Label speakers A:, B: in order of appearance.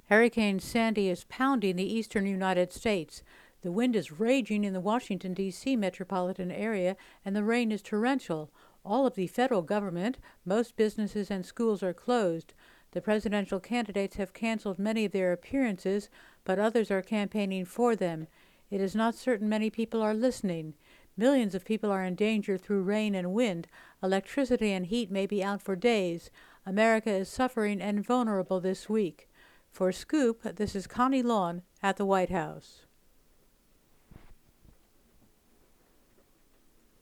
A: Hurricane Sandy is pounding the eastern United States. The wind is raging in the Washington, D.C. metropolitan area, and the rain is torrential. All of the federal government, most businesses and schools are closed. The presidential candidates have canceled many of their appearances, but others are campaigning for them. It is not certain many people are listening. Millions of people are in danger through rain and wind. Electricity and heat may be out for days. America is suffering and vulnerable this week. For Scoop, this is Connie Lawn at the White House.